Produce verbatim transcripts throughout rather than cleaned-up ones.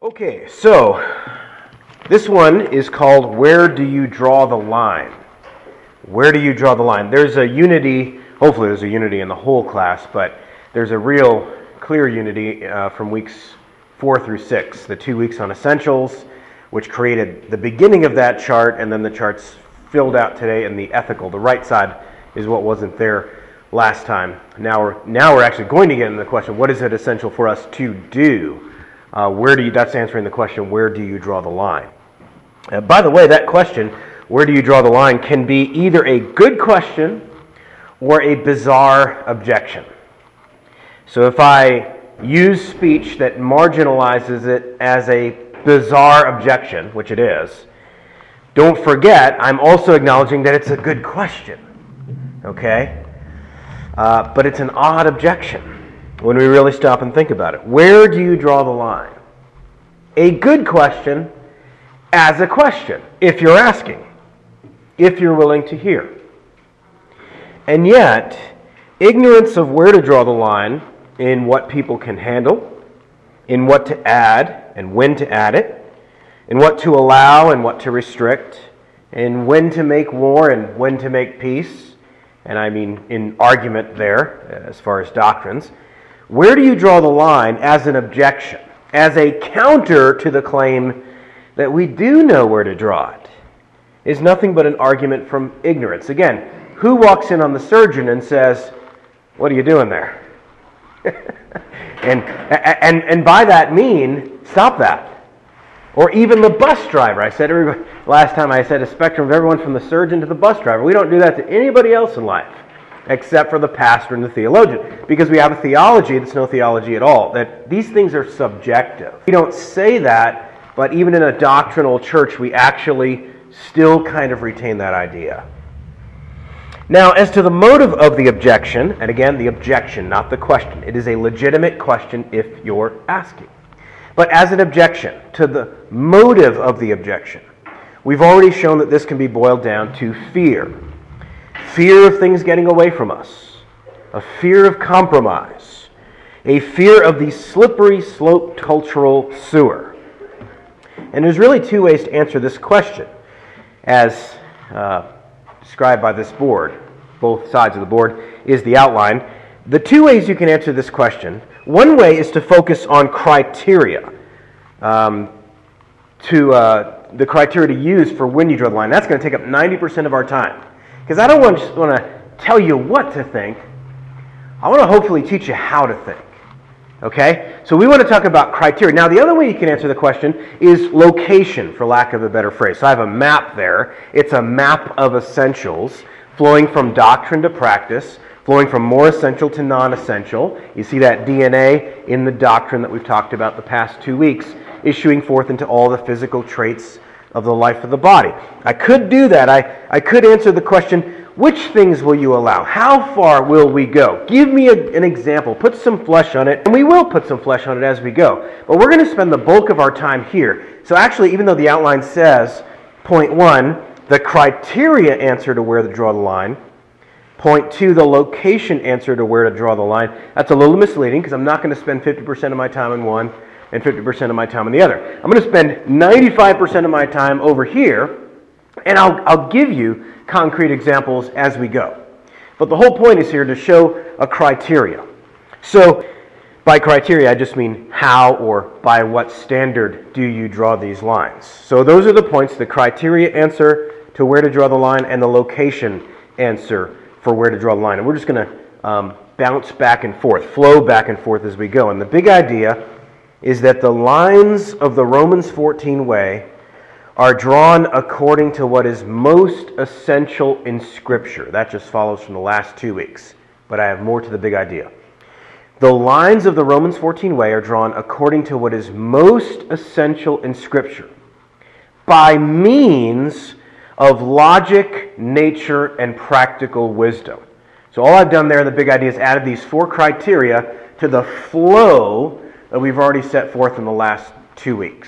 Okay, so this one is called Where Do You Draw the Line? Where do you draw the line? There's a unity, hopefully there's a unity in the whole class, but there's a real clear unity uh, from weeks four through six, the two weeks on essentials, which created the beginning of that chart, and then the charts filled out today in the ethical. The right side is what wasn't there last time. Now we're, now we're actually going to get into the question, what is it essential for us to do? Uh, where do you, that's answering the question, where do you draw the line? Uh, by the way, that question, where do you draw the line, can be either a good question or a bizarre objection. So if I use speech that marginalizes it as a bizarre objection, which it is, don't forget, I'm also acknowledging that it's a good question, okay? Uh, but it's an odd objection when we really stop and think about it. Where do you draw the line? A good question as a question, if you're asking, if you're willing to hear. And yet, ignorance of where to draw the line in what people can handle, in what to add and when to add it, in what to allow and what to restrict, in when to make war and when to make peace, and I mean in argument there as far as doctrines. Where do you draw the line as an objection, as a counter to the claim that we do know where to draw it, is nothing but an argument from ignorance. Again, who walks in on the surgeon and says, "What are you doing there?" and, and, and by that mean, stop that. Or even the bus driver. I said everybody, last time I said a spectrum of everyone from the surgeon to the bus driver. We don't do that to anybody else in life, except for the pastor and the theologian, because we have a theology that's no theology at all, that these things are subjective. We don't say that, but even in a doctrinal church, we actually still kind of retain that idea. Now, as to the motive of the objection, and again, the objection, not the question. It is a legitimate question if you're asking. But as an objection to the motive of the objection, we've already shown that this can be boiled down to fear. Fear of things getting away from us, a fear of compromise, a fear of the slippery slope cultural sewer. And there's really two ways to answer this question, as uh, described by this board. Both sides of the board is the outline. The two ways you can answer this question, one way is to focus on criteria, um, to uh, the criteria to use for when you draw the line. That's going to take up ninety percent of our time. Because I don't want, just want to tell you what to think. I want to hopefully teach you how to think. Okay? So we want to talk about criteria. Now, the other way you can answer the question is location, for lack of a better phrase. So I have a map there. It's a map of essentials flowing from doctrine to practice, flowing from more essential to non-essential. You see that D N A in the doctrine that we've talked about the past two weeks, issuing forth into all the physical traits of the life of the body. I could do that. I, I could answer the question, which things will you allow? How far will we go? Give me a, an example. Put some flesh on it. And we will put some flesh on it as we go. But we're going to spend the bulk of our time here. So actually, even though the outline says, point one, the criteria answer to where to draw the line, point two, the location answer to where to draw the line, that's a little misleading because I'm not going to spend fifty percent of my time on one and fifty percent of my time on the other. I'm going to spend ninety-five percent of my time over here, and I'll, I'll give you concrete examples as we go. But the whole point is here to show a criteria. So, by criteria, I just mean how or by what standard do you draw these lines. So those are the points, the criteria answer to where to draw the line and the location answer for where to draw the line. And we're just going to um, bounce back and forth, flow back and forth as we go. And the big idea is that the lines of the Romans fourteen way are drawn according to what is most essential in Scripture. That just follows from the last two weeks, but I have more to the big idea. The lines of the Romans fourteen way are drawn according to what is most essential in Scripture by means of logic, nature, and practical wisdom. So all I've done there in the big idea is added these four criteria to the flow that we've already set forth in the last two weeks.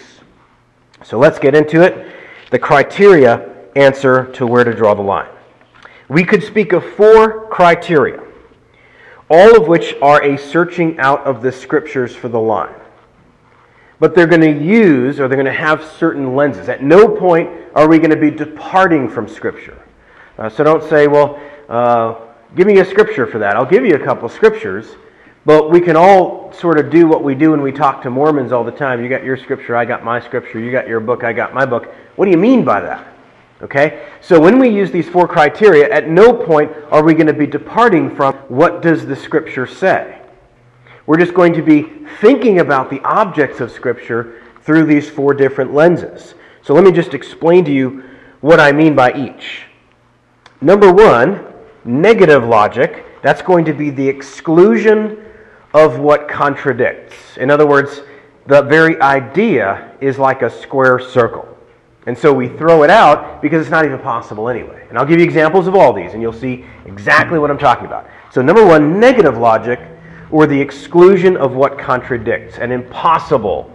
So let's get into it. The criteria answer to where to draw the line. We could speak of four criteria, all of which are a searching out of the Scriptures for the line. but they're going to use, or they're going to have certain lenses. At no point are we going to be departing from Scripture. Uh, so don't say, well, uh, give me a scripture for that. I'll give you a couple scriptures, but we can all sort of do what we do when we talk to Mormons all the time. You got your scripture, I got my scripture. You got your book, I got my book. What do you mean by that? Okay? So when we use these four criteria, at no point are we going to be departing from what does the Scripture say. We're just going to be thinking about the objects of Scripture through these four different lenses. So let me just explain to you what I mean by each. Number one, negative logic. That's going to be the exclusion of what contradicts. In other words, the very idea is like a square circle. And so we throw it out because it's not even possible anyway. And I'll give you examples of all these, and you'll see exactly what I'm talking about. So number one, negative logic, or the exclusion of what contradicts. An impossible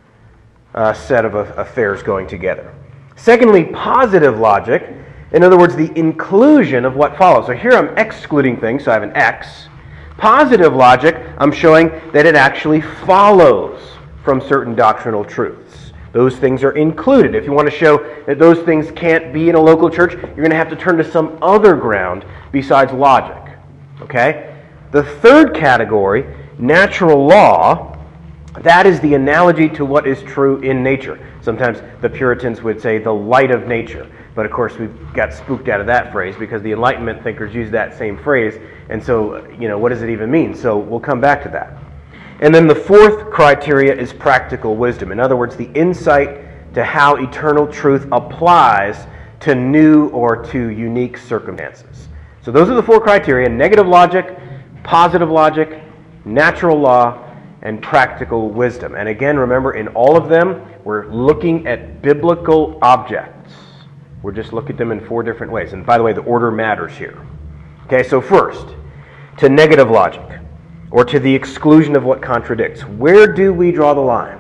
uh, set of affairs going together. Secondly, positive logic. In other words, the inclusion of what follows. So here I'm excluding things, so I have an X. Positive logic, I'm showing that it actually follows from certain doctrinal truths. Those things are included. If you want to show that those things can't be in a local church, you're going to have to turn to some other ground besides logic. Okay? The third category, natural law, that is the analogy to what is true in nature. Sometimes the Puritans would say the light of nature. But of course we've got spooked out of that phrase because the Enlightenment thinkers use that same phrase. And so, you know, what does it even mean? So we'll come back to that. And then the fourth criteria is practical wisdom. In other words, the insight to how eternal truth applies to new or to unique circumstances. So those are the four criteria: negative logic, positive logic, natural law, and practical wisdom. And again, remember, in all of them, we're looking at biblical objects. We're just looking at them in four different ways. And by the way, the order matters here. Okay, so first, to negative logic, or to the exclusion of what contradicts. Where do we draw the line?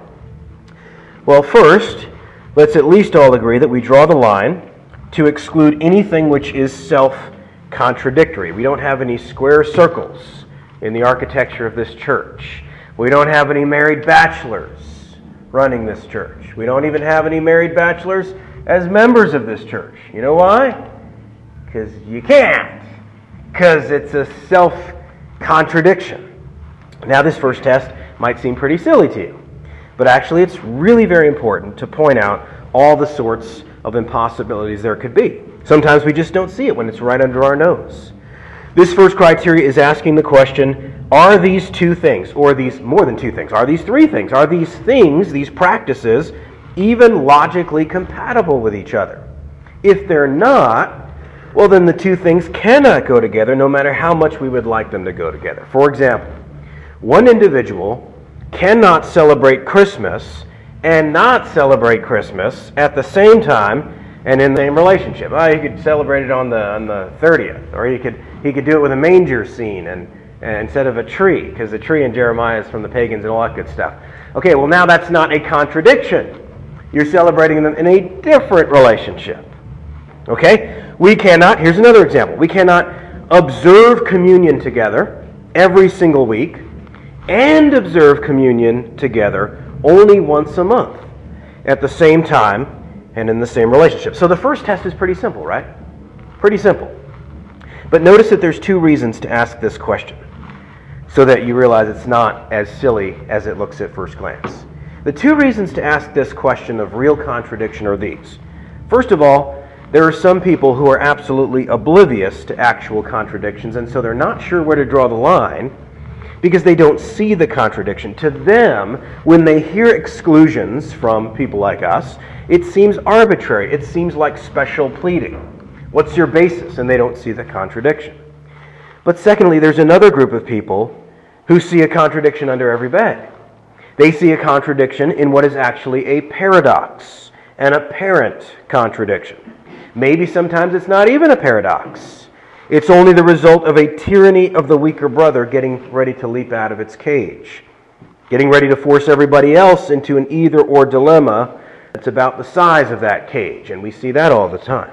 Well, first, let's at least all agree that we draw the line to exclude anything which is self-contradictory. We don't have any square circles in the architecture of this church. We don't have any married bachelors running this church. We don't even have any married bachelors as members of this church. You know why? Because you can't. Because it's a self-contradiction. Now, this first test might seem pretty silly to you, but actually it's really very important to point out all the sorts of impossibilities there could be. Sometimes we just don't see it when it's right under our nose. This first criteria is asking the question, are these two things, or these more than two things, are these three things, are these things, these practices, even logically compatible with each other? If they're not, well, then the two things cannot go together no matter how much we would like them to go together. For example, one individual cannot celebrate Christmas and not celebrate Christmas at the same time and in the same relationship. Oh, he could celebrate it on the on the thirtieth, or he could he could do it with a manger scene and, and instead of a tree, because the tree in Jeremiah is from the pagans and all that good stuff. Okay, well now that's not a contradiction. You're celebrating them in a different relationship. Okay? We cannot, here's another example, we cannot observe communion together every single week and observe communion together only once a month at the same time and in the same relationship. So the first test is pretty simple, right? Pretty simple. But notice that there's two reasons to ask this question so that you realize it's not as silly as it looks at first glance. The two reasons to ask this question of real contradiction are these. First of all, there are some people who are absolutely oblivious to actual contradictions, and so they're not sure where to draw the line because they don't see the contradiction. To them, when they hear exclusions from people like us, it seems arbitrary. It seems like special pleading. What's your basis? And they don't see the contradiction. But secondly, there's another group of people who see a contradiction under every bed. They see a contradiction in what is actually a paradox, an apparent contradiction. Maybe sometimes it's not even a paradox. It's only the result of a tyranny of the weaker brother getting ready to leap out of its cage, getting ready to force everybody else into an either-or dilemma that's about the size of that cage, and we see that all the time.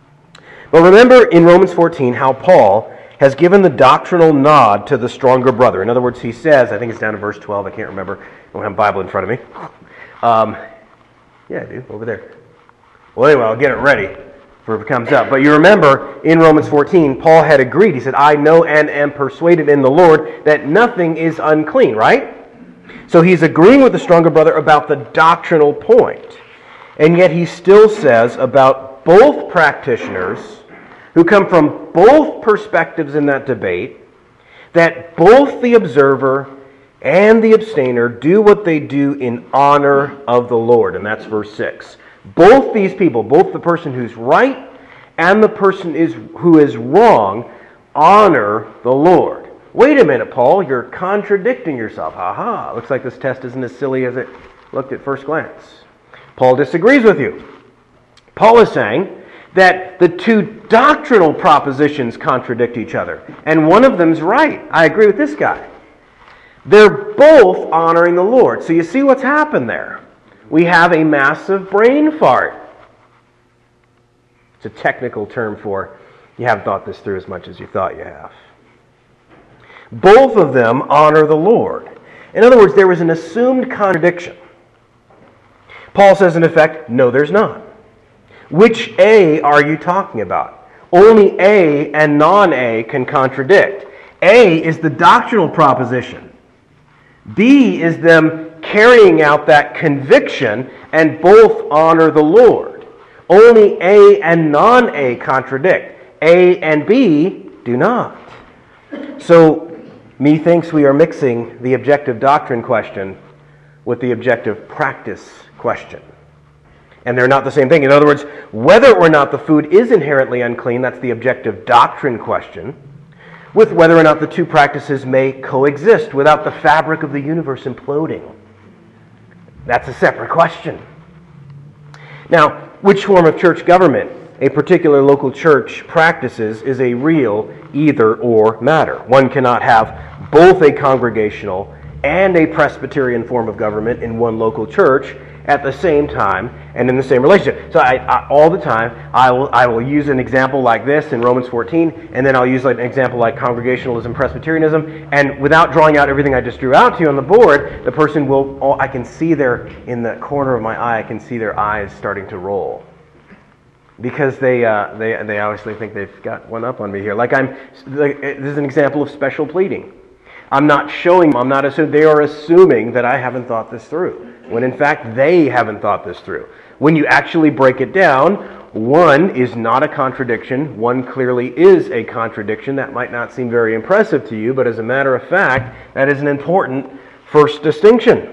But remember in Romans fourteen how Paul has given the doctrinal nod to the stronger brother. In other words, he says, I think it's down to verse twelve, I can't remember, I don't have a Bible in front of me. Um, yeah, dude, over there. Well, anyway, I'll get it ready for if it comes up. But you remember, in Romans fourteen, Paul had agreed. He said, I know and am persuaded in the Lord that nothing is unclean, right? So he's agreeing with the stronger brother about the doctrinal point. And yet he still says about both practitioners who come from both perspectives in that debate that both the observer and the abstainer do what they do in honor of the Lord. And that's verse six. Both these people, both the person who's right and the person is who is wrong, honor the Lord. Wait a minute, Paul, you're contradicting yourself. Ha-ha, looks like this test isn't as silly as it looked at first glance. Paul disagrees with you. Paul is saying that the two doctrinal propositions contradict each other, and one of them's right. I agree with this guy. They're both honoring the Lord. So you see what's happened there. We have a massive brain fart. It's a technical term for you haven't thought this through as much as you thought you have. Both of them honor the Lord. In other words, there was an assumed contradiction. Paul says, in effect, no, there's not. Which A are you talking about? Only A and non-A can contradict. A is the doctrinal proposition. B is them carrying out that conviction, and both honor the Lord. Only A and non-A contradict. A and B do not. So, methinks we are mixing the objective doctrine question with the objective practice question. And they're not the same thing. In other words, whether or not the food is inherently unclean, that's the objective doctrine question, with whether or not the two practices may coexist without the fabric of the universe imploding. That's a separate question. Now, which form of church government a particular local church practices is a real either-or matter. One cannot have both a congregational and a Presbyterian form of government in one local church at the same time and in the same relationship. So I, I, all the time, I will I will use an example like this in Romans fourteen, and then I'll use like an example like Congregationalism, Presbyterianism, and without drawing out everything I just drew out to you on the board, the person will, oh, I can see their, in the corner of my eye, I can see their eyes starting to roll. Because they uh, they they obviously think they've got one up on me here. Like I'm, like, this is an example of special pleading. I'm not showing, I'm not assuming, they are assuming that I haven't thought this through, when in fact they haven't thought this through. When you actually break it down, one is not a contradiction, one clearly is a contradiction. That might not seem very impressive to you, but as a matter of fact, that is an important first distinction.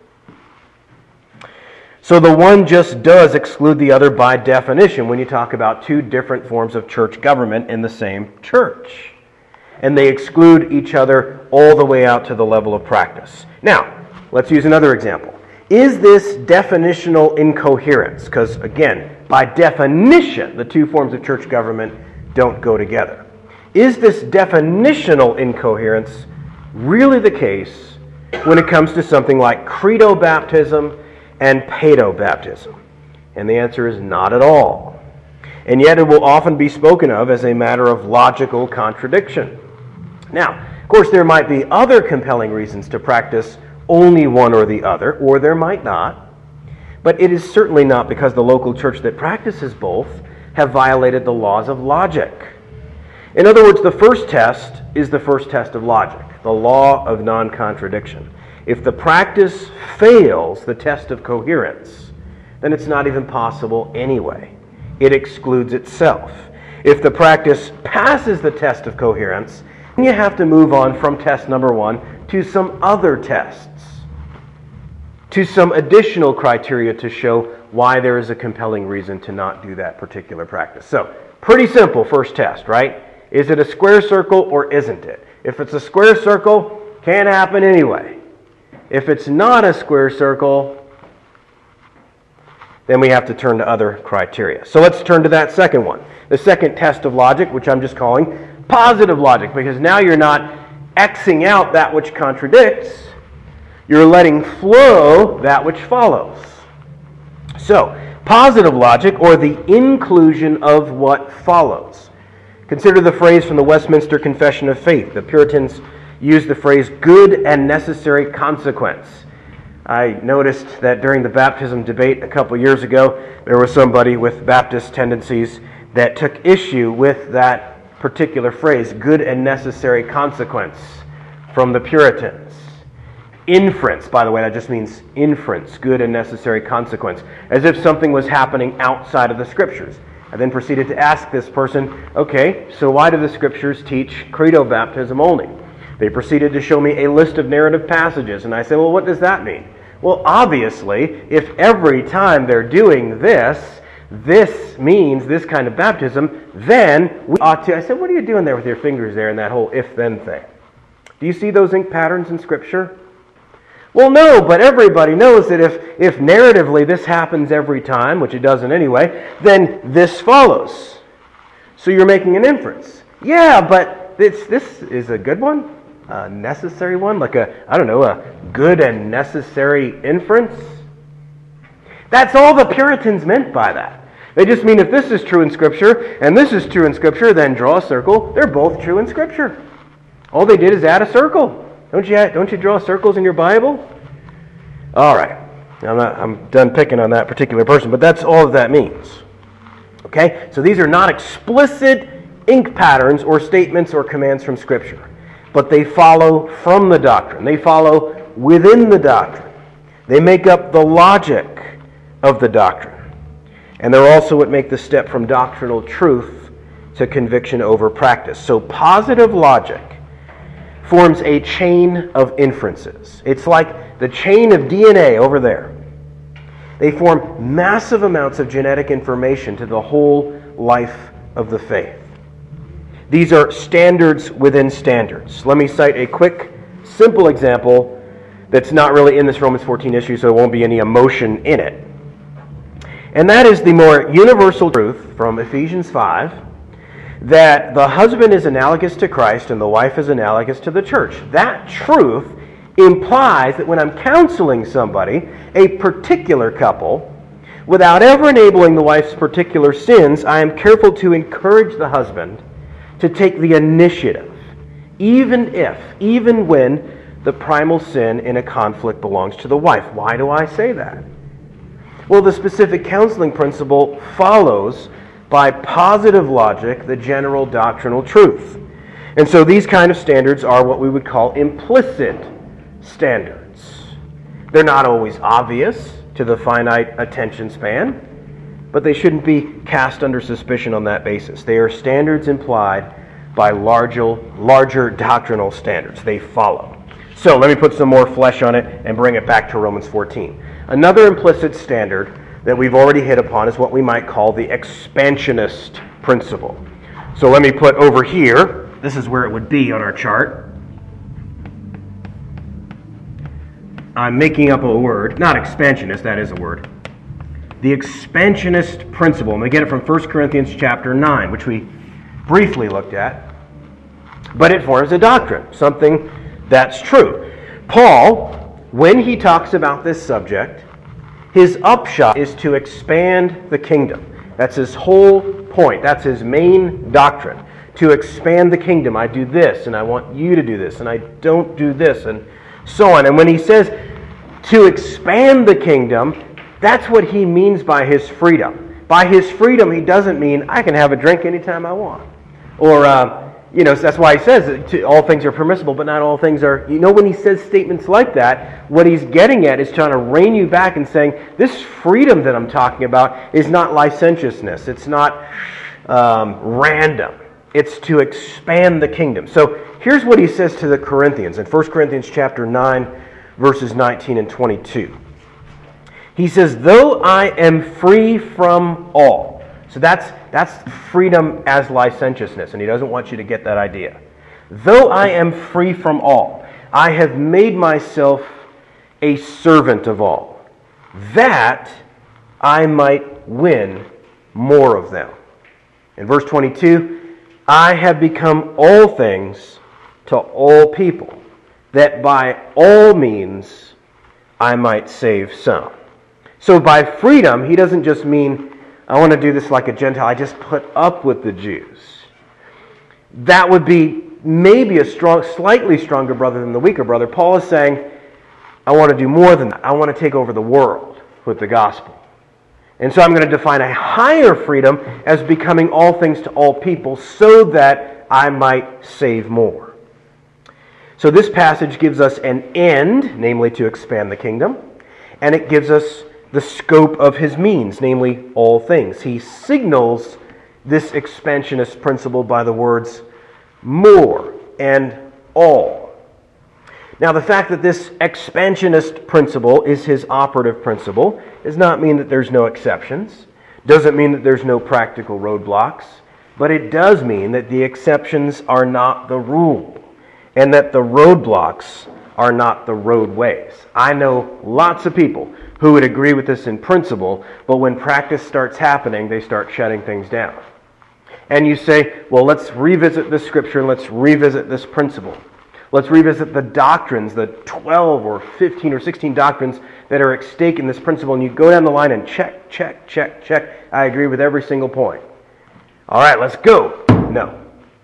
So the one just does exclude the other by definition when you talk about two different forms of church government in the same church. And they exclude each other all the way out to the level of practice. Now, let's use another example. Is this definitional incoherence? Because, again, by definition, the two forms of church government don't go together. Is this definitional incoherence really the case when it comes to something like credo baptism and paedo baptism? And the answer is not at all. And yet it will often be spoken of as a matter of logical contradiction. Now, of course, there might be other compelling reasons to practice only one or the other, or there might not. But it is certainly not because the local church that practices both have violated the laws of logic. In other words, the first test is the first test of logic, the law of non-contradiction. If the practice fails the test of coherence, then it's not even possible anyway. It excludes itself. If the practice passes the test of coherence, you have to move on from test number one to some other tests, to some additional criteria to show why there is a compelling reason to not do that particular practice. So, pretty simple first test, right? Is it a square circle or isn't it? If it's a square circle, can't happen anyway. If it's not a square circle, then we have to turn to other criteria. So let's turn to that second one. The second test of logic, which I'm just calling positive logic, because now you're not Xing out that which contradicts, you're letting flow that which follows. So, positive logic, or the inclusion of what follows. Consider the phrase from the Westminster Confession of Faith. The Puritans used the phrase good and necessary consequence. I noticed that during the baptism debate a couple years ago, there was somebody with Baptist tendencies that took issue with that particular phrase, good and necessary consequence, from the Puritans. Inference, by the way, that just means inference, good and necessary consequence, as if something was happening outside of the Scriptures. I then proceeded to ask this person, okay, so why do the Scriptures teach credo baptism only? They proceeded to show me a list of narrative passages, and I said, well, what does that mean? Well, obviously, if every time they're doing this, this means this kind of baptism, then we ought to... I said, what are you doing there with your fingers there in that whole if-then thing? Do you see those ink patterns in Scripture? Well, no, but everybody knows that if, if narratively this happens every time, which it doesn't anyway, then this follows. So you're making an inference. Yeah, but this, this is a good one? A necessary one? Like a, I don't know, a good and necessary inference? That's all the Puritans meant by that. They just mean if this is true in Scripture and this is true in Scripture, then draw a circle. They're both true in Scripture. All they did is add a circle. Don't you, don't you draw circles in your Bible? All right. I'm, not, I'm done picking on that particular person, but that's all that means. Okay? So these are not explicit ink patterns or statements or commands from Scripture, but they follow from the doctrine. They follow within the doctrine. They make up the logic of the doctrine. And they're also what make the step from doctrinal truth to conviction over practice. So positive logic forms a chain of inferences. It's like the chain of D N A over there. They form massive amounts of genetic information to the whole life of the faith. These are standards within standards. Let me cite a quick, simple example that's not really in this Romans fourteen issue, so there won't be any emotion in it. And that is the more universal truth from Ephesians five, that the husband is analogous to Christ and the wife is analogous to the church. That truth implies that when I'm counseling somebody, a particular couple, without ever enabling the wife's particular sins, I am careful to encourage the husband to take the initiative, even if, even when the primal sin in a conflict belongs to the wife. Why do I say that? Well, the specific counseling principle follows by positive logic the general doctrinal truth. And so these kind of standards are what we would call implicit standards. They're not always obvious to the finite attention span, but they shouldn't be cast under suspicion on that basis. They are standards implied by larger, larger doctrinal standards. They follow. So let me put some more flesh on it and bring it back to Romans fourteen. Another implicit standard that we've already hit upon is what we might call the expansionist principle. So let me put over here, this is where it would be on our chart. I'm making up a word, not expansionist, that is a word. The expansionist principle, and we get it from First Corinthians chapter nine, which we briefly looked at. But it forms a doctrine, something that's true. Paul, when he talks about this subject, his upshot is to expand the kingdom. That's his whole point. That's his main doctrine. To expand the kingdom. I do this, and I want you to do this, and I don't do this, and so on. And when he says to expand the kingdom, that's what he means by his freedom. By his freedom, he doesn't mean I can have a drink anytime I want. Or, uh, you know, that's why he says that to, all things are permissible, but not all things are... You know, when he says statements like that, what he's getting at is trying to rein you back and saying, this freedom that I'm talking about is not licentiousness. It's not um, random. It's to expand the kingdom. So here's what he says to the Corinthians in First Corinthians chapter nine, verses nineteen and twenty-two. He says, though I am free from all. So that's, that's freedom as licentiousness, and he doesn't want you to get that idea. Though I am free from all, I have made myself a servant of all, that I might win more of them. In verse twenty-two, I have become all things to all people, that by all means I might save some. So by freedom, he doesn't just mean, I want to do this like a Gentile, I just put up with the Jews. That would be maybe a strong, slightly stronger brother than the weaker brother. Paul is saying, I want to do more than that. I want to take over the world with the gospel. And so I'm going to define a higher freedom as becoming all things to all people so that I might save more. So this passage gives us an end, namely to expand the kingdom, and it gives us the scope of his means, namely all things. He signals this expansionist principle by the words more and all. Now, the fact that this expansionist principle is his operative principle does not mean that there's no exceptions, doesn't mean that there's no practical roadblocks, but it does mean that the exceptions are not the rule, and that the roadblocks are not the roadways. I know lots of people who would agree with this in principle, but when practice starts happening, they start shutting things down. And you say, well, let's revisit this scripture and let's revisit this principle. Let's revisit the doctrines, the twelve or fifteen or sixteen doctrines that are at stake in this principle. And you go down the line and check, check, check, check. I agree with every single point. All right, let's go. No.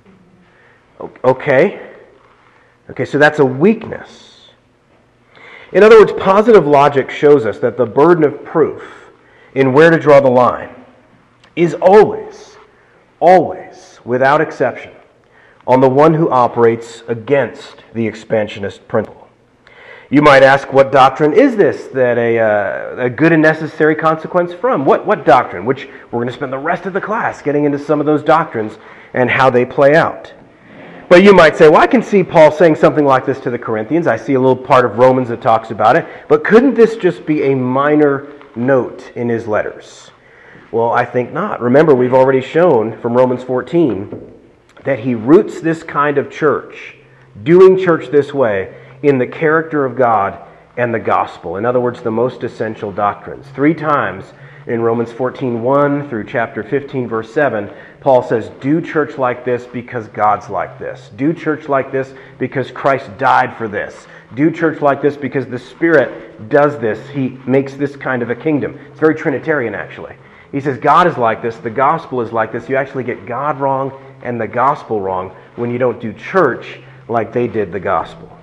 Okay. Okay, so that's a weakness. In other words, positive logic shows us that the burden of proof in where to draw the line is always, always, without exception, on the one who operates against the expansionist principle. You might ask, what doctrine is this that a, uh, a good and necessary consequence from? What, what doctrine? Which we're going to spend the rest of the class getting into some of those doctrines and how they play out. But you might say, well, I can see Paul saying something like this to the Corinthians. I see a little part of Romans that talks about it. But couldn't this just be a minor note in his letters? Well, I think not. Remember, we've already shown from Romans fourteen that he roots this kind of church, doing church this way, in the character of God and the gospel. In other words, the most essential doctrines. Three times in Romans fourteen one through chapter fifteen, verse seven, Paul says, do church like this because God's like this. Do church like this because Christ died for this. Do church like this because the Spirit does this. He makes this kind of a kingdom. It's very Trinitarian, actually. He says God is like this, the gospel is like this. You actually get God wrong and the gospel wrong when you don't do church like they did the gospel.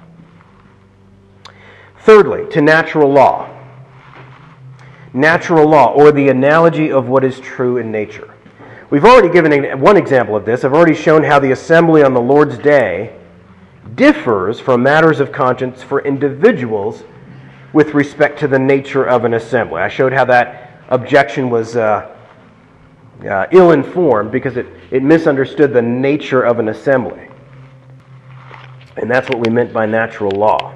Thirdly, to natural law. Natural law, or the analogy of what is true in nature. We've already given one example of this. I've already shown how the assembly on the Lord's Day differs from matters of conscience for individuals with respect to the nature of an assembly. I showed how that objection was uh, uh, ill-informed because it, it misunderstood the nature of an assembly. And that's what we meant by natural law.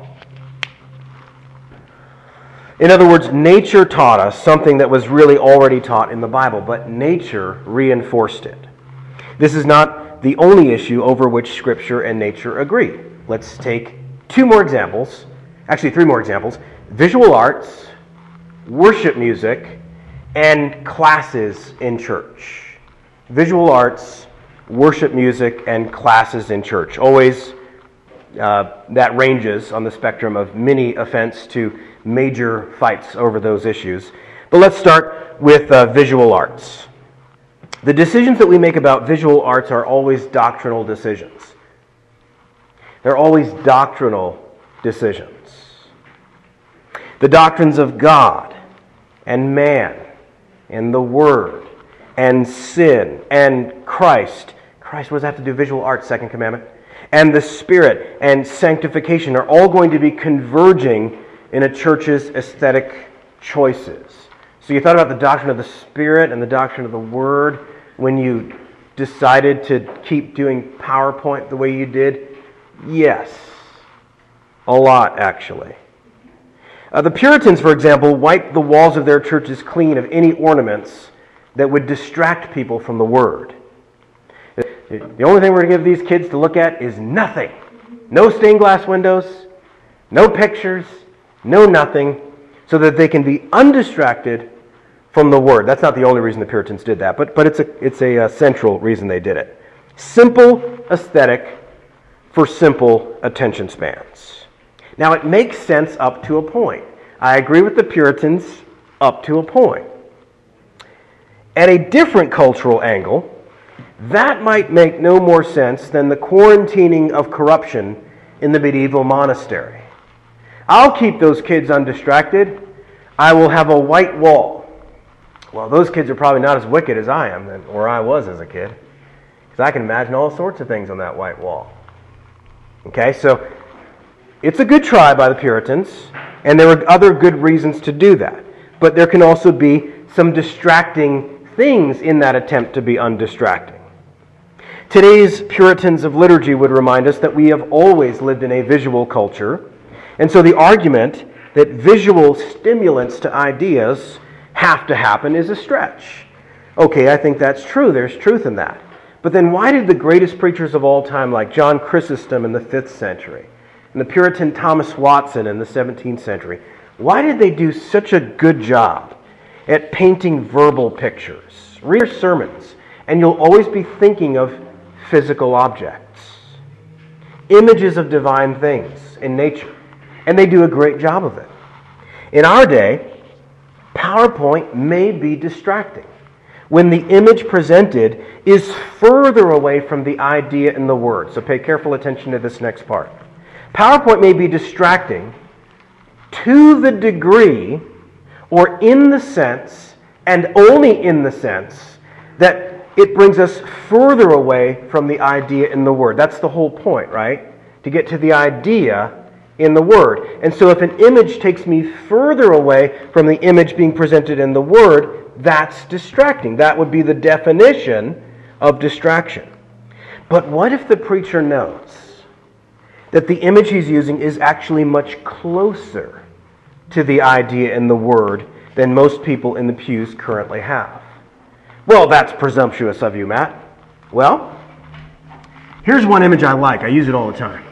In other words, nature taught us something that was really already taught in the Bible, but nature reinforced it. This is not the only issue over which Scripture and nature agree. Let's take two more examples, actually three more examples. Visual arts, worship music, and classes in church. Visual arts, worship music, and classes in church. Always uh, that ranges on the spectrum of mini offense to major fights over those issues. But let's start with uh, visual arts. The decisions that we make about visual arts are always doctrinal decisions. They're always doctrinal decisions. The doctrines of God and man and the Word and sin and Christ. Christ, what does that have to do with visual arts, second commandment? And the Spirit and sanctification are all going to be converging in a church's aesthetic choices. So you thought about the doctrine of the Spirit and the doctrine of the Word when you decided to keep doing PowerPoint the way you did? Yes. A lot, actually. Uh, the Puritans, for example, wiped the walls of their churches clean of any ornaments that would distract people from the Word. The only thing we're going to give these kids to look at is nothing. No stained glass windows, no pictures, no nothing, so that they can be undistracted from the Word. That's not the only reason the Puritans did that, but, but it's a, it's a, a central reason they did it. Simple aesthetic for simple attention spans. Now, it makes sense up to a point. I agree with the Puritans up to a point. At a different cultural angle, that might make no more sense than the quarantining of corruption in the medieval monastery. I'll keep those kids undistracted. I will have a white wall. Well, those kids are probably not as wicked as I am, or I was as a kid. Because I can imagine all sorts of things on that white wall. Okay, so it's a good try by the Puritans, and there were other good reasons to do that. But there can also be some distracting things in that attempt to be undistracting. Today's Puritans of liturgy would remind us that we have always lived in a visual culture, and so the argument that visual stimulants to ideas have to happen is a stretch. Okay, I think that's true. There's truth in that. But then why did the greatest preachers of all time, like John Chrysostom in the fifth century, and the Puritan Thomas Watson in the seventeenth century, why did they do such a good job at painting verbal pictures? Read their sermons, and you'll always be thinking of physical objects, images of divine things in nature, and they do a great job of it. In our day, PowerPoint may be distracting when the image presented is further away from the idea in the word. So pay careful attention to this next part. PowerPoint may be distracting to the degree, or in the sense, and only in the sense, that it brings us further away from the idea in the word. That's the whole point, right? To get to the idea in the word. And so if an image takes me further away from the image being presented in the word, that's distracting. That would be the definition of distraction. But what if the preacher knows that the image he's using is actually much closer to the idea in the word than most people in the pews currently have? Well, that's presumptuous of you, Matt. Well, here's one image I like. I use it all the time.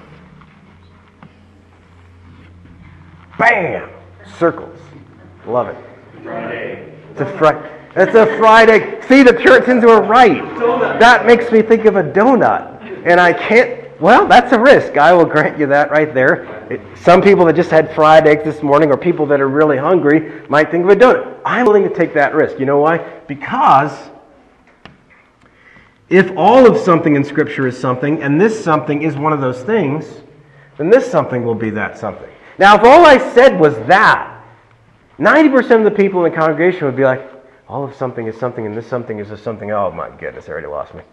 Bam! Circles. Love it. Friday. It's a Friday. It's a Friday. See, the Puritans were right. That makes me think of a donut. And I can't, well, that's a risk. I will grant you that right there. It, some people that just had fried eggs this morning, or people that are really hungry, might think of a donut. I'm willing to take that risk. You know why? Because if all of something in Scripture is something, and this something is one of those things, then this something will be that something. Now, if all I said was that, ninety percent of the people in the congregation would be like, all of something is something, and this something is a something. Oh, my goodness, they already lost me.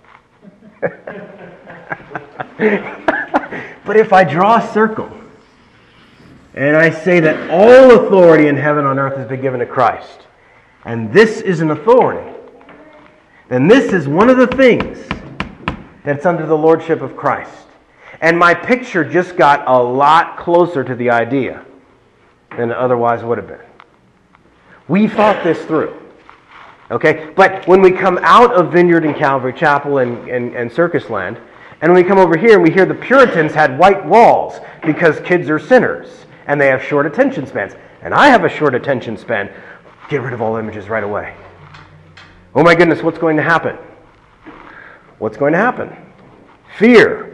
But if I draw a circle, and I say that all authority in heaven and on earth has been given to Christ, and this is an authority, then this is one of the things that's under the lordship of Christ. And my picture just got a lot closer to the idea than it otherwise would have been. We thought this through. Okay? But when we come out of Vineyard and Calvary Chapel and, and, and Circus Land, and when we come over here and we hear the Puritans had white walls because kids are sinners and they have short attention spans, and I have a short attention span, get rid of all images right away. Oh my goodness, what's going to happen? What's going to happen? Fear.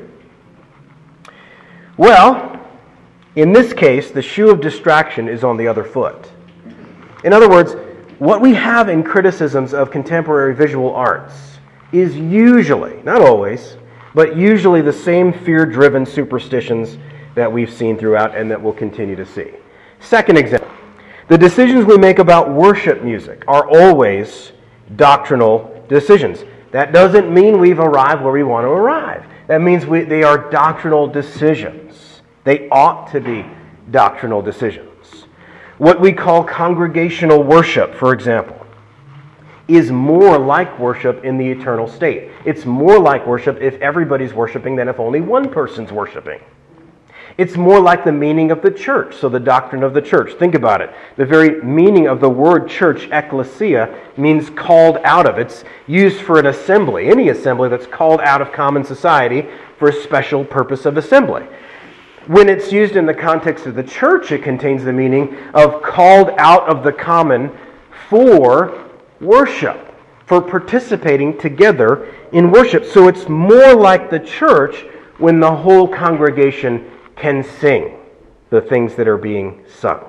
Well, in this case, the shoe of distraction is on the other foot. In other words, what we have in criticisms of contemporary visual arts is usually, not always, but usually the same fear-driven superstitions that we've seen throughout and that we'll continue to see. Second example, the decisions we make about worship music are always doctrinal decisions. That doesn't mean we've arrived where we want to arrive. That means we, they are doctrinal decisions. They ought to be doctrinal decisions. What we call congregational worship, for example, is more like worship in the eternal state. It's more like worship if everybody's worshiping than if only one person's worshiping. It's more like the meaning of the church, so the doctrine of the church. Think about it. The very meaning of the word church, ecclesia, means called out of. It's used for an assembly, any assembly that's called out of common society for a special purpose of assembly. When it's used in the context of the church, it contains the meaning of called out of the common for worship, for participating together in worship. So it's more like the church when the whole congregation can sing the things that are being sung.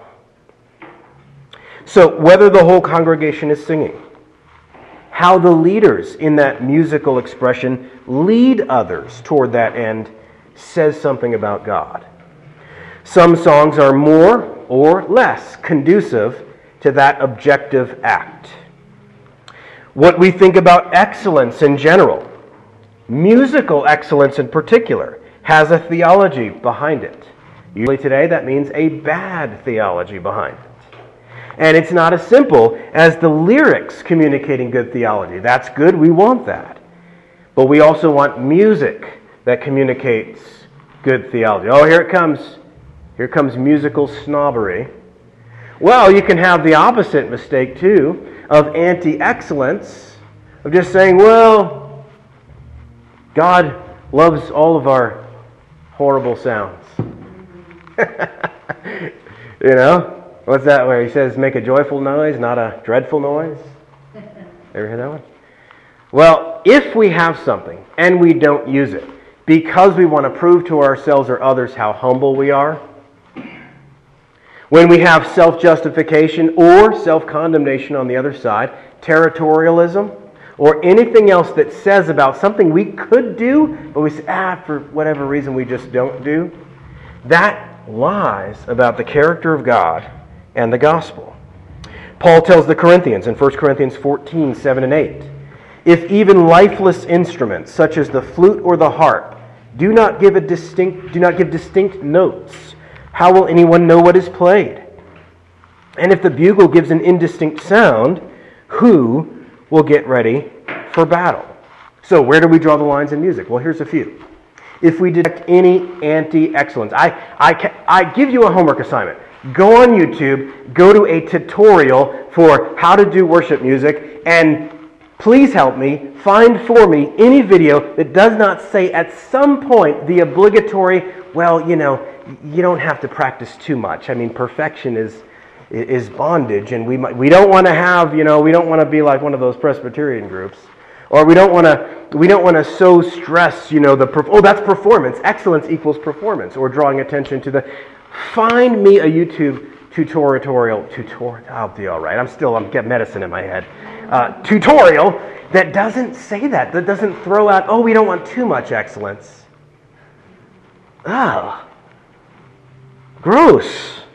So whether the whole congregation is singing, how the leaders in that musical expression lead others toward that end says something about God. Some songs are more or less conducive to that objective act. What we think about excellence in general, musical excellence in particular, has a theology behind it. Usually today that means a bad theology behind it. And it's not as simple as the lyrics communicating good theology. That's good, we want that. But we also want music that communicates good theology. Oh, here it comes. Here comes musical snobbery. Well, you can have the opposite mistake too, of anti-excellence, of just saying, well, God loves all of our horrible sounds. You know? What's that where he says, make a joyful noise, not a dreadful noise? Ever hear that one? Well, if we have something and we don't use it because we want to prove to ourselves or others how humble we are, when we have self-justification or self-condemnation on the other side, territorialism, or anything else that says about something we could do, but we say, ah, for whatever reason we just don't do, that lies about the character of God and the gospel. Paul tells the Corinthians in First Corinthians fourteen, seven and eight, if even lifeless instruments, such as the flute or the harp, do not give a distinct, do not give distinct notes, how will anyone know what is played? And if the bugle gives an indistinct sound, who will get ready for battle? So where do we draw the lines in music? Well, here's a few. If we detect any anti-excellence, I, I, I give you a homework assignment. Go on YouTube, go to a tutorial for how to do worship music, and please help me, find for me any video that does not say at some point the obligatory, well, you know, you don't have to practice too much. I mean, perfection is is bondage, and we might, we don't want to have, you know, we don't want to be like one of those Presbyterian groups, or we don't want to we don't want to so stress, you know, the oh that's performance. Excellence equals performance, or drawing attention to the. Find me a YouTube tutorial tutorial. I'll be all right. I'm still I'm getting medicine in my head. Uh, tutorial that doesn't say that. That doesn't throw out. Oh, we don't want too much excellence. Ah. Gross.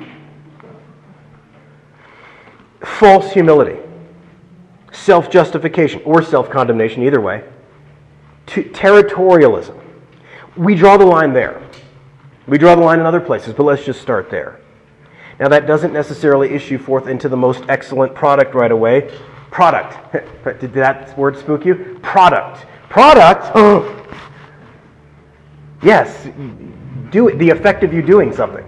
False humility, self-justification, or self-condemnation, either way. To territorialism. We draw the line there. We draw the line in other places, but let's just start there. Now, that doesn't necessarily issue forth into the most excellent product right away. Product. Did that word spook you? Product. Product? Oh. Yes. Do it. The effect of you doing something.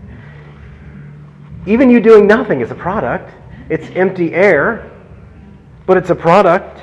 Even you doing nothing is a product. It's empty air, but it's a product.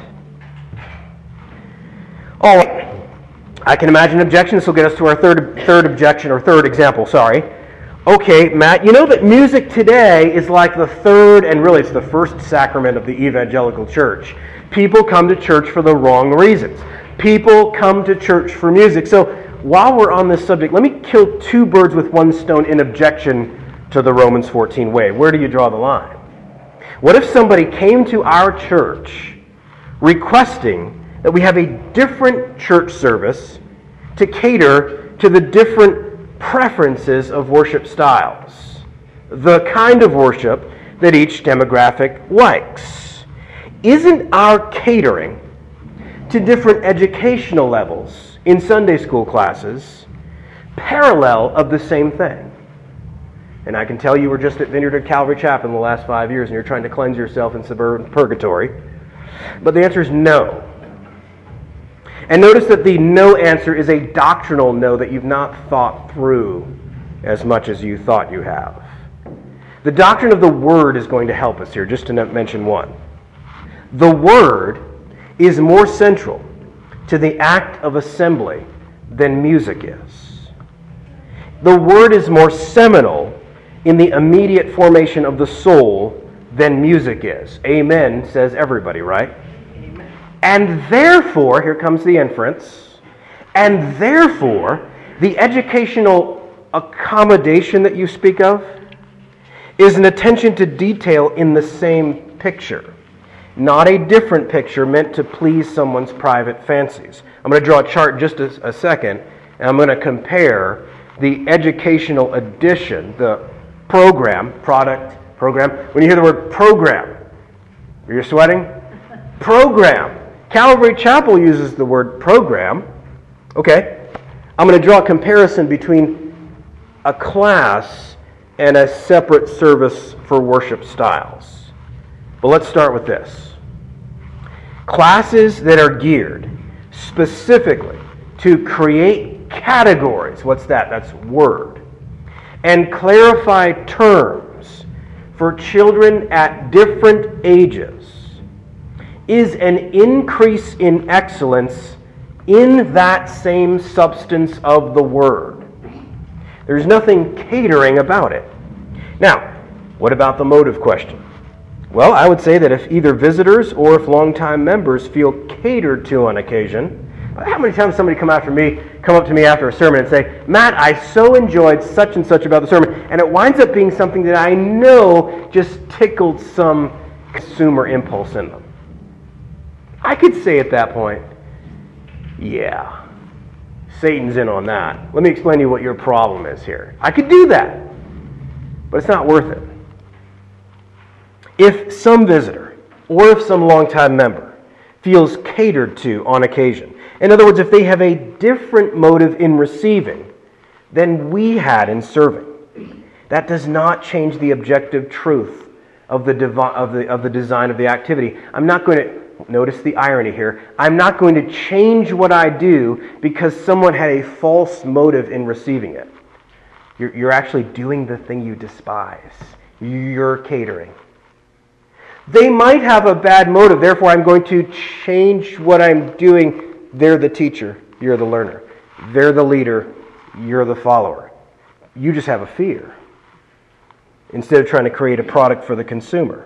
All right. I can imagine an objection. This will get us to our third third objection, or third example, sorry. Okay, Matt, you know that music today is like the third, and really it's the first sacrament of the evangelical church. People come to church for the wrong reasons. People come to church for music. So while we're on this subject, let me kill two birds with one stone in objection to the Romans fourteen way. Where do you draw the line? What if somebody came to our church requesting that we have a different church service to cater to the different preferences of worship styles, the kind of worship that each demographic likes? Isn't our catering to different educational levels in Sunday school classes parallel of the same thing? And I can tell you were just at Vineyard of Calvary Chapel in the last five years and you're trying to cleanse yourself in suburban purgatory. But the answer is no. And notice that the no answer is a doctrinal no that you've not thought through as much as you thought you have. The doctrine of the Word is going to help us here, just to mention one. The Word is more central to the act of assembly than music is. The Word is more seminal in the immediate formation of the soul than music is. Amen, says everybody, right? Amen. And therefore, here comes the inference, and therefore, the educational accommodation that you speak of is an attention to detail in the same picture, not a different picture meant to please someone's private fancies. I'm going to draw a chart in just a, a second, and I'm going to compare the educational addition, the program, product, program. When you hear the word program, are you sweating? Program. Calvary Chapel uses the word program. Okay, I'm going to draw a comparison between a class and a separate service for worship styles. But let's start with this. Classes that are geared specifically to create categories, what's that? That's word. And clarify terms for children at different ages is an increase in excellence in that same substance of the word. There's nothing catering about it. Now, what about the motive question? Well, I would say that if either visitors or if longtime members feel catered to on occasion, how many times somebody come after me, come up to me after a sermon and say, Matt, I so enjoyed such and such about the sermon, and it winds up being something that I know just tickled some consumer impulse in them. I could say at that point, yeah, Satan's in on that. Let me explain to you what your problem is here. I could do that, but it's not worth it. If some visitor or if some longtime member feels catered to on occasion, in other words, if they have a different motive in receiving than we had in serving, that does not change the objective truth of the, devi- of the, of the design of the activity. I'm not going to, notice the irony here, I'm not going to change what I do because someone had a false motive in receiving it. You're, you're actually doing the thing you despise. You're catering. They might have a bad motive, therefore I'm going to change what I'm doing. They're the teacher, you're the learner. They're the leader, you're the follower. You just have a fear instead of trying to create a product for the consumer.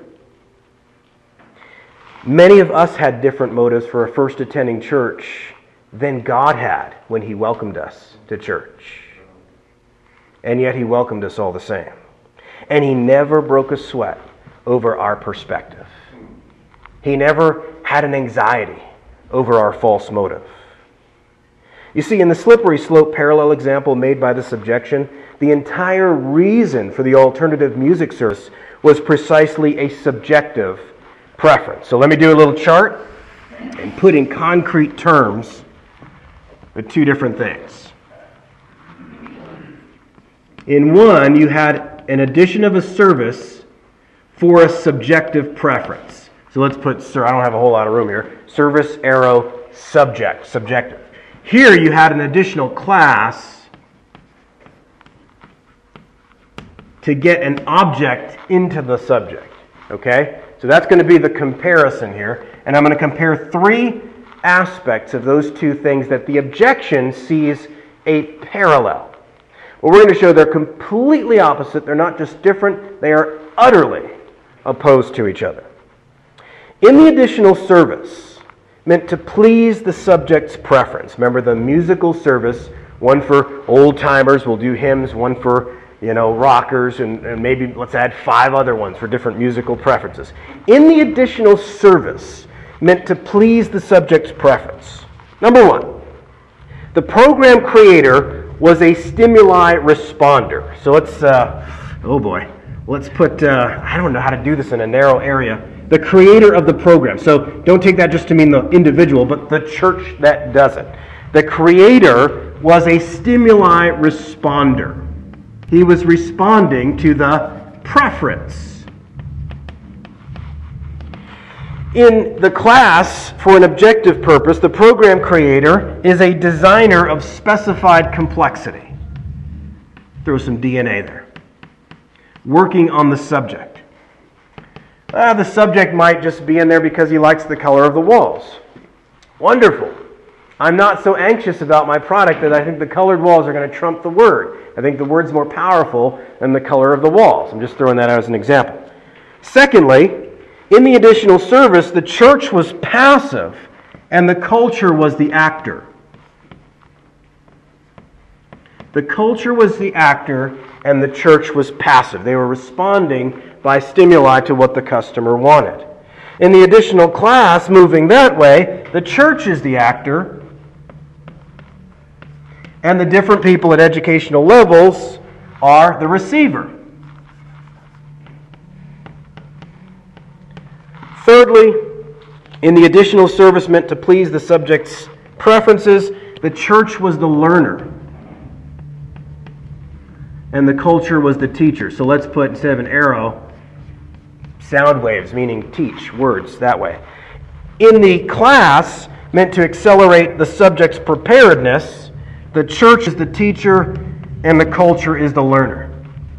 Many of us had different motives for a first attending church than God had when He welcomed us to church. And yet He welcomed us all the same. And He never broke a sweat over our perspective. He never had an anxiety over our false motive. You see, in the slippery slope parallel example made by the subjection, the entire reason for the alternative music service was precisely a subjective preference. So let me do a little chart and put in concrete terms the two different things. In one, you had an addition of a service for a subjective preference. So let's put, sir, I don't have a whole lot of room here. Service, arrow, subject, subjective. Here you had an additional class to get an object into the subject. Okay? So that's going to be the comparison here. And I'm going to compare three aspects of those two things that the objection sees a parallel. Well, we're going to show they're completely opposite. They're not just different, they are utterly opposed to each other. In the additional service, meant to please the subject's preference. Remember the musical service, one for old-timers, we'll do hymns, one for, you know, rockers, and, and maybe let's add five other ones for different musical preferences. In the additional service, meant to please the subject's preference. Number one, the program creator was a stimuli responder. So let's, uh, oh boy, let's put, uh, I don't know how to do this in a narrow area. The creator of the program. So don't take that just to mean the individual, but the church that does it. The creator was a stimuli responder. He was responding to the preference. In the class, for an objective purpose, the program creator is a designer of specified complexity. Throw some D N A there. Working on the subject. Uh, the subject might just be in there because he likes the color of the walls. Wonderful. I'm not so anxious about my product that I think the colored walls are going to trump the word. I think the word's more powerful than the color of the walls. I'm just throwing that out as an example. Secondly, in the additional service, the church was passive and the culture was the actor. The culture was the actor and the church was passive. They were responding by stimuli to what the customer wanted. In the additional class, moving that way, the church is the actor And the different people at educational levels are the receiver. Thirdly, in the additional service meant to please the subject's preferences, the church was the learner. And the culture was the teacher. So let's put, instead of an arrow, sound waves, meaning teach, words, that way. In the class, meant to accelerate the subject's preparedness, the church is the teacher and the culture is the learner.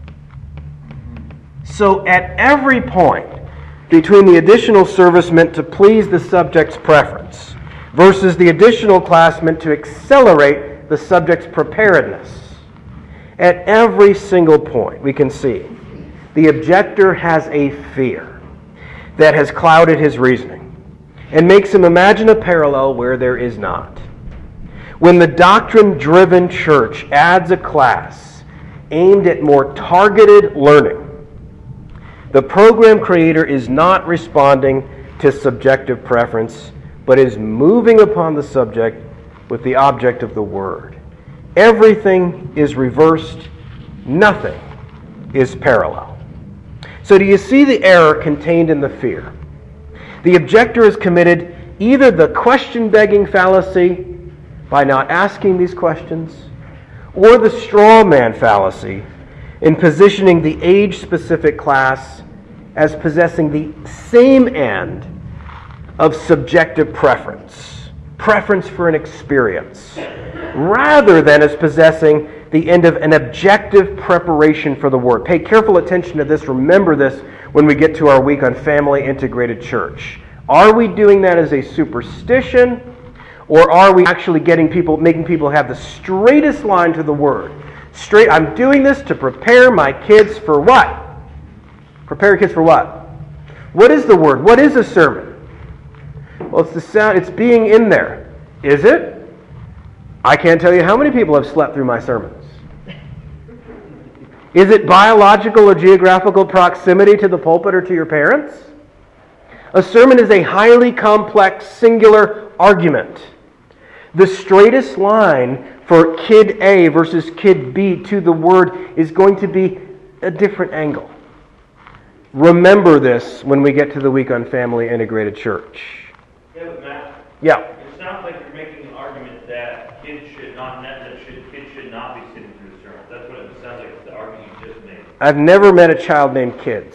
So at every point between the additional service meant to please the subject's preference versus the additional class meant to accelerate the subject's preparedness, at every single point we can see the objector has a fear that has clouded his reasoning and makes him imagine a parallel where there is not. When the doctrine-driven church adds a class aimed at more targeted learning, the program creator is not responding to subjective preference, but is moving upon the subject with the object of the word. Everything is reversed. Nothing is parallel. So do you see the error contained in the fear? The objector has committed either the question-begging fallacy by not asking these questions, or the straw man fallacy in positioning the age-specific class as possessing the same end of subjective preference, preference for an experience, rather than as possessing the end of an objective preparation for the word. Pay careful attention to this. Remember this when we get to our week on Family Integrated Church. Are we doing that as a superstition, or are we actually getting people, making people have the straightest line to the word? Straight, I'm doing this to prepare my kids for what? Prepare your kids for what? What is the word? What is a sermon? Well, it's the sound, it's being in there. Is it? I can't tell you how many people have slept through my sermons. Is it biological or geographical proximity to the pulpit or to your parents? A sermon is a highly complex, singular argument. The straightest line for kid A versus kid B to the word is going to be a different angle. Remember this when we get to the week on Family Integrated Church. Yeah, but Matt, yeah. It sounds like you're making an argument that kids should not that should, kids should not be sitting through the sermon. That's what it sounds like. The argument you just made. I've never met a child named Kids.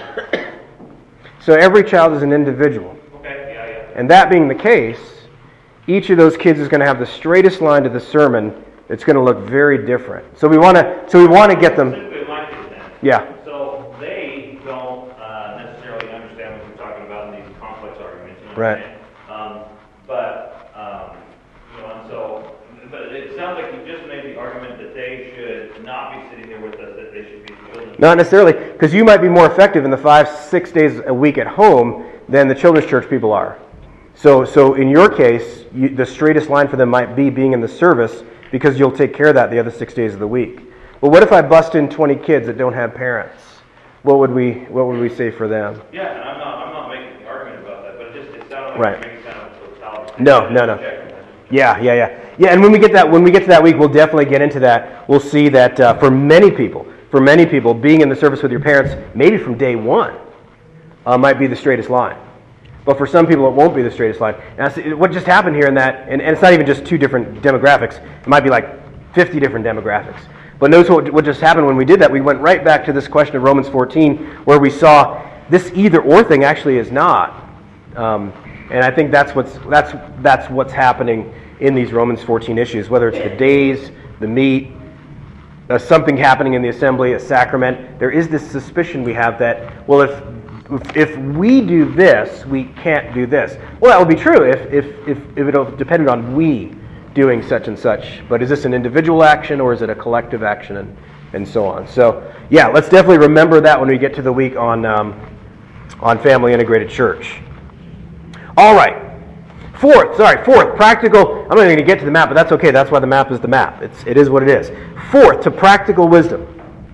So every child is an individual. Okay, yeah, yeah. And that being the case, each of those kids is going to have the straightest line to the sermon. It's going to look very different. So we want to. So we want to get them. Specifically, my kids then. Yeah. So they don't uh, necessarily understand what you're talking about in these complex arguments. You know what Right. I'm saying? Um, but um, you know, and so, but it sounds like you just made the argument that they should not be sitting there with us. That they should be children. Not necessarily, because you might be more effective in the five, six days a week at home than the children's church people are. So, so in your case, you, the straightest line for them might be being in the service, because you'll take care of that the other six days of the week. But what if I bust in twenty kids that don't have parents? What would we What would we say for them? Yeah, and I'm not I'm not making an argument about that, but it just it sounded like Right. you're making kind of a totality. No, no, no. Yeah, yeah, yeah, yeah. And when we get that, when we get to that week, we'll definitely get into that. We'll see that uh, for many people, for many people, being in the service with your parents, maybe from day one, uh, might be the straightest line. But for some people, it won't be the straightest line. And I see, what just happened here in that, and, and it's not even just two different demographics. It might be like fifty different demographics. But notice what, what just happened when we did that. We went right back to this question of Romans fourteen, where we saw this either-or thing actually is not. Um, and I think that's what's that's that's what's happening in these Romans fourteen issues, whether it's the days, the meat, uh, something happening in the assembly, a sacrament. There is this suspicion we have that, well, if if we do this, we can't do this. Well, that would be true if if if, if it depended on we doing such and such. But is this an individual action or is it a collective action, and, and so on? So, yeah, let's definitely remember that when we get to the week on um, on Family Integrated Church. All right. Fourth, sorry, fourth, practical. I'm not even going to get to the map, but that's okay. That's why the map is the map. It's, it is what it is. Fourth, to practical wisdom,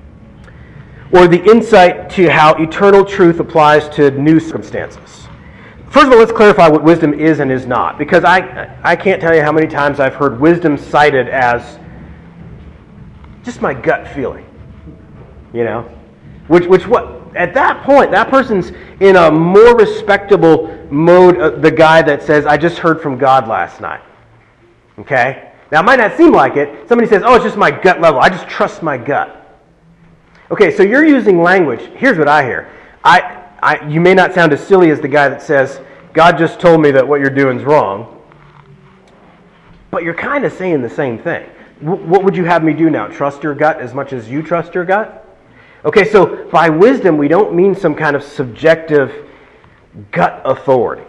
or the insight to how eternal truth applies to new circumstances. First of all, let's clarify what wisdom is and is not, because I I can't tell you how many times I've heard wisdom cited as just my gut feeling. You know? Which, which what, at that point, that person's in a more respectable mode of the guy that says, I just heard from God last night. Okay? Now, it might not seem like it. Somebody says, oh, it's just my gut level. I just trust my gut. Okay, so you're using language. Here's what I hear. I, I, you may not sound as silly as the guy that says, God just told me that what you're doing is wrong. But you're kind of saying the same thing. W- what would you have me do now? Trust your gut as much as you trust your gut? Okay, so by wisdom, we don't mean some kind of subjective gut authority.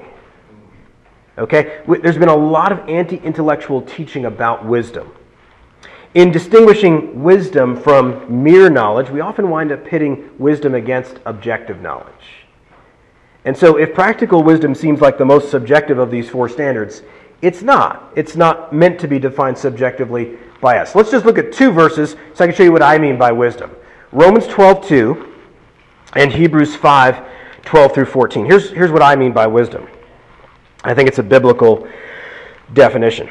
Okay? There's been a lot of anti-intellectual teaching about wisdom. In distinguishing wisdom from mere knowledge, we often wind up pitting wisdom against objective knowledge. And so if practical wisdom seems like the most subjective of these four standards, it's not. It's not meant to be defined subjectively by us. Let's just look at two verses so I can show you what I mean by wisdom. Romans twelve two and Hebrews five twelve through fourteen. Here's, here's what I mean by wisdom. I think it's a biblical definition.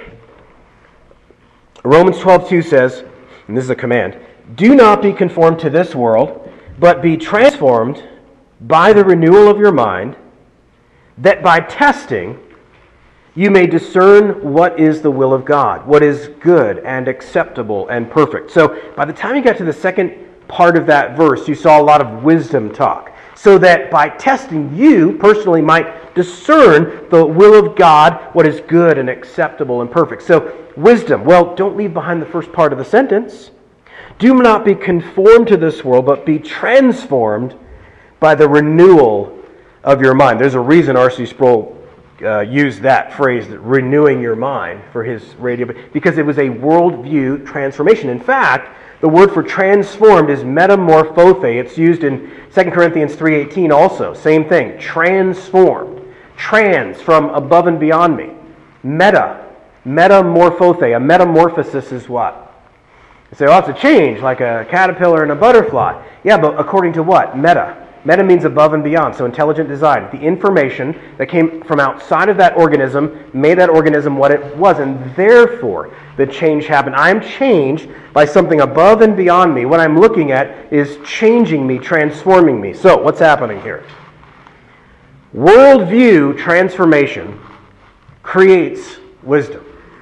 Romans twelve two says, and this is a command, do not be conformed to this world, but be transformed by the renewal of your mind, that by testing you may discern what is the will of God, what is good and acceptable and perfect. So by the time you got to the second part of that verse, you saw a lot of wisdom talk. So that by testing, you personally might discern the will of God, what is good and acceptable and perfect. So wisdom, well, don't leave behind the first part of the sentence. Do not be conformed to this world, but be transformed by the renewal of your mind. There's a reason R C Sproul uh, used that phrase, renewing your mind, for his radio, because it was a worldview transformation. In fact, the word for transformed is metamorphothe. It's used in Second Corinthians three eighteen also. Same thing, transformed. Trans, from above and beyond me. Meta, metamorphothe. A metamorphosis is what? You say, oh, it's a change, like a caterpillar and a butterfly. Yeah, but according to what? Meta. Meta means above and beyond, so intelligent design. The information that came from outside of that organism made that organism what it was, and therefore the change happened. I'm changed by something above and beyond me. What I'm looking at is changing me, transforming me. So, what's happening here? Worldview transformation creates wisdom.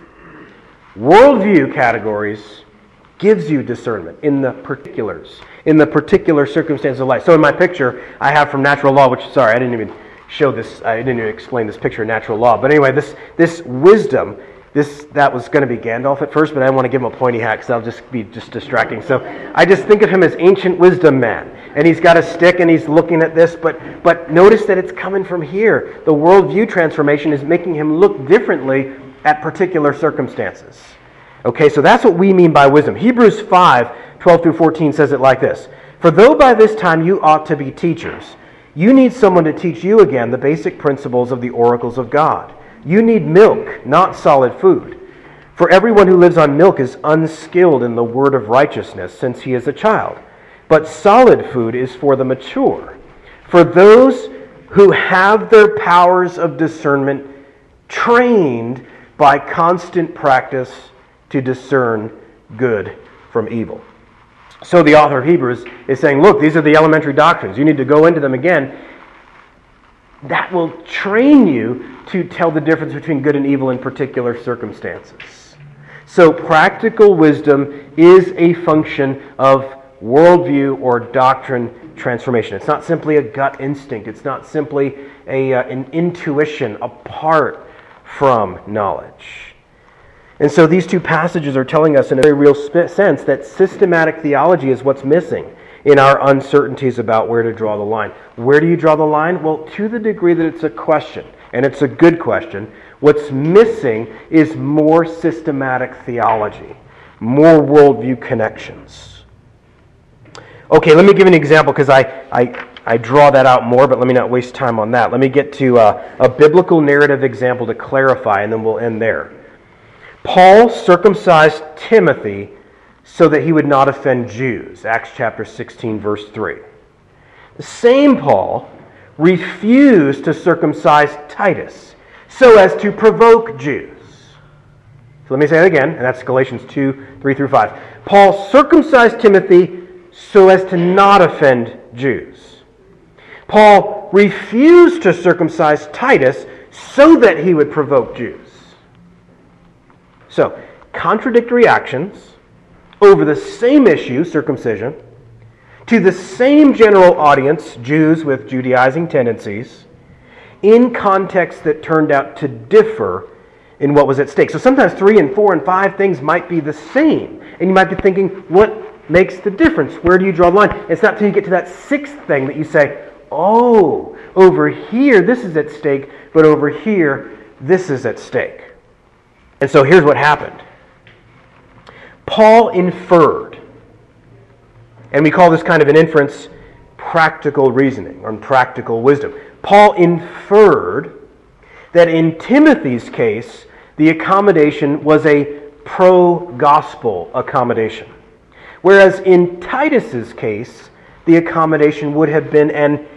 Worldview categories gives you discernment in the particulars, in the particular circumstances of life. So in my picture, I have from natural law, which, sorry, I didn't even show this, I didn't even explain this picture of natural law. But anyway, this this wisdom, this that was going to be Gandalf at first, but I didn't want to give him a pointy hat because that'll just be just distracting. So I just think of him as ancient wisdom man. And he's got a stick and he's looking at this, but but notice that it's coming from here. The worldview transformation is making him look differently at particular circumstances. Okay, so that's what we mean by wisdom. Hebrews five twelve through fourteen says it like this. For though by this time you ought to be teachers, you need someone to teach you again the basic principles of the oracles of God. You need milk, not solid food. For everyone who lives on milk is unskilled in the word of righteousness, since he is a child. But solid food is for the mature, for those who have their powers of discernment trained by constant practice to discern good from evil. So the author of Hebrews is saying, look, these are the elementary doctrines. You need to go into them again. That will train you to tell the difference between good and evil in particular circumstances. So practical wisdom is a function of worldview or doctrine transformation. It's not simply a gut instinct. It's not simply a, uh, an intuition apart from knowledge. And so these two passages are telling us in a very real sense that systematic theology is what's missing in our uncertainties about where to draw the line. Where do you draw the line? Well, to the degree that it's a question, and it's a good question, what's missing is more systematic theology, more worldview connections. Okay, let me give an example because I, I, I draw that out more, but let me not waste time on that. Let me get to uh, a biblical narrative example to clarify, and then we'll end there. Paul circumcised Timothy so that he would not offend Jews. Acts chapter sixteen, verse three. The same Paul refused to circumcise Titus so as to provoke Jews. So let me say that again, and that's Galatians two, three through five. Paul circumcised Timothy so as to not offend Jews. Paul refused to circumcise Titus so that he would provoke Jews. So, contradictory actions over the same issue, circumcision, to the same general audience, Jews with Judaizing tendencies, in contexts that turned out to differ in what was at stake. So sometimes three and four and five things might be the same. And you might be thinking, what makes the difference? Where do you draw the line? It's not till you get to that sixth thing that you say, oh, over here this is at stake, but over here this is at stake. And so here's what happened. Paul inferred, and we call this kind of an inference practical reasoning or practical wisdom. Paul inferred that in Timothy's case, the accommodation was a pro-gospel accommodation. Whereas in Titus's case, the accommodation would have been an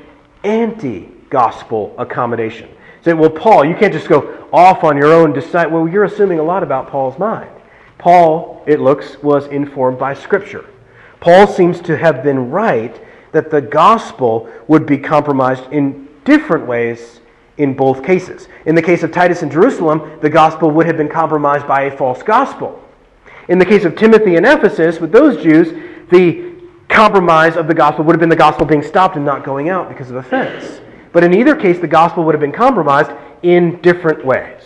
anti-gospel accommodation. Say, well, Paul, you can't just go off on your own, decide. Well, you're assuming a lot about Paul's mind. Paul, it looks, was informed by Scripture. Paul seems to have been right that the gospel would be compromised in different ways in both cases. In the case of Titus in Jerusalem, the gospel would have been compromised by a false gospel. In the case of Timothy in Ephesus, with those Jews, the compromise of the gospel would have been the gospel being stopped and not going out because of offense. But in either case, the gospel would have been compromised in different ways.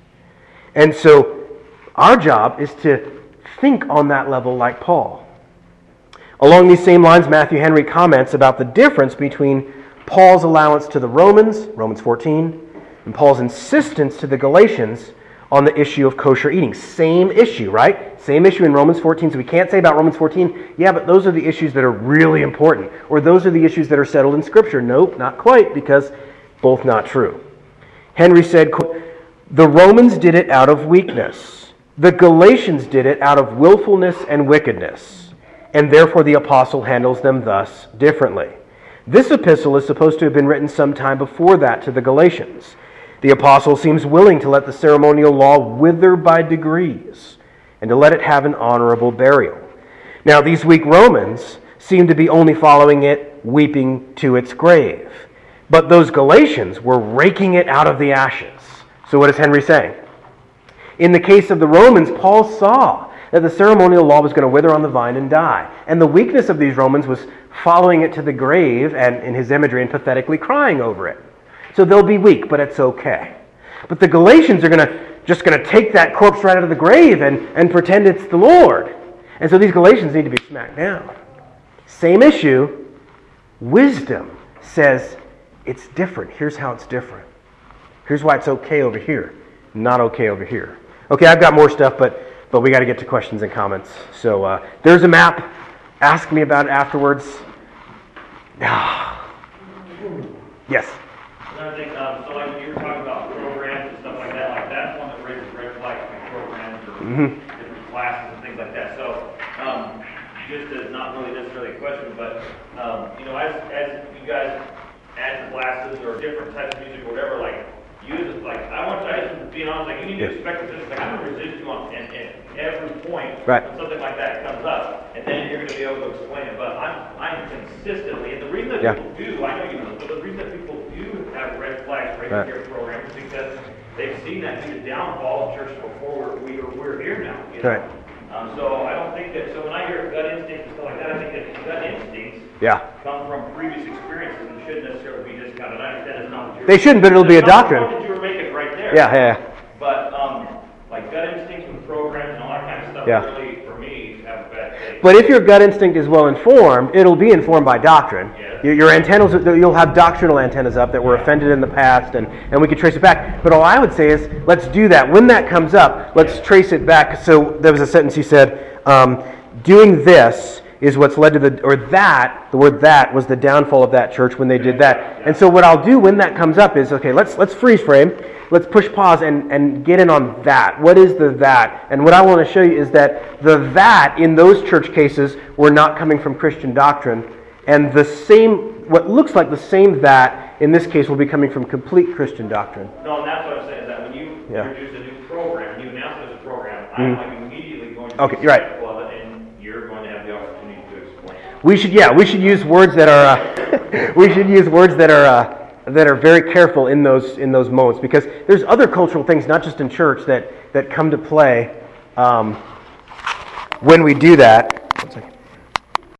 And so our job is to think on that level like Paul. Along these same lines, Matthew Henry comments about the difference between Paul's allowance to the Romans, Romans fourteen, and Paul's insistence to the Galatians on the issue of kosher eating. Same issue, right? Same issue in Romans fourteen. So we can't say about Romans fourteen, yeah, but those are the issues that are really important. Or those are the issues that are settled in Scripture. Nope, not quite, because both not true. Henry said, quote, "The Romans did it out of weakness. The Galatians did it out of willfulness and wickedness. And therefore the apostle handles them thus differently. This epistle is supposed to have been written sometime before that to the Galatians. The apostle seems willing to let the ceremonial law wither by degrees and to let it have an honorable burial. Now these weak Romans seem to be only following it, weeping to its grave. But those Galatians were raking it out of the ashes." So what is Henry saying? In the case of the Romans, Paul saw that the ceremonial law was going to wither on the vine and die. And the weakness of these Romans was following it to the grave and, in his imagery, and pathetically crying over it. So they'll be weak, but it's okay. But the Galatians are going to just going to take that corpse right out of the grave and, and pretend it's the Lord. And so these Galatians need to be smacked down. Same issue. Wisdom says it's different. Here's how it's different. Here's why it's okay over here, not okay over here. Okay, I've got more stuff, but but we got to get to questions and comments. So uh, there's a map. Ask me about it afterwards. Yes? Another thing, um, so like when you were talking about programs and stuff like that, like that's one that raises red flags for programs or mm-hmm. different classes and things like that. So um, just as not really necessarily a question, but um, you know, as as you guys add to classes or different types of music or whatever, like use it, like I want you to be honest, like you need to yes. expect this. Like I'm gonna resist you on and, and every point right. when something like that comes up, and then you're going to be able to explain it. But I'm, I'm consistently, and the reason that yeah. people do, I know you know, but the reason that people do have red flags right, right. here programs is because they've seen that be the downfall of church before we are, we're here now. You know? Right. Um, so I don't think that. So when I hear gut instinct and stuff like that, I think that gut instincts yeah. come from previous experiences and shouldn't necessarily be discounted. I understand it's not. They shouldn't, but it'll be a doctrine. That you were making right there. Yeah, yeah. But um, like gut instinct with programs and all that kind of stuff, yeah. really, for me, have a bad taste. But if your gut instinct is well informed, it'll be informed by doctrine. Yeah. Your, your antennas, you'll have doctrinal antennas up that were offended in the past, and, and we can trace it back. But all I would say is, let's do that. When that comes up, let's trace it back. So there was a sentence he said, um, doing this is what's led to the, or that, the word that was the downfall of that church when they did that. And so what I'll do when that comes up is, okay, let's let's freeze frame, let's push pause and, and get in on that. What is the that? And what I want to show you is that the that in those church cases were not coming from Christian doctrine, and the same, what looks like the same that in this case will be coming from complete Christian doctrine. No, and that's what I'm saying, is that when you Yeah. introduce a new program, you announce it as a program, I'm like immediately going to Okay, be you're right. respectful of it, and you're going to have the opportunity to explain. We should, yeah, we should use words that are, uh, we should use words that are, uh, that are very careful in those in those modes, because there's other cultural things, not just in church, that that come to play um, when we do that.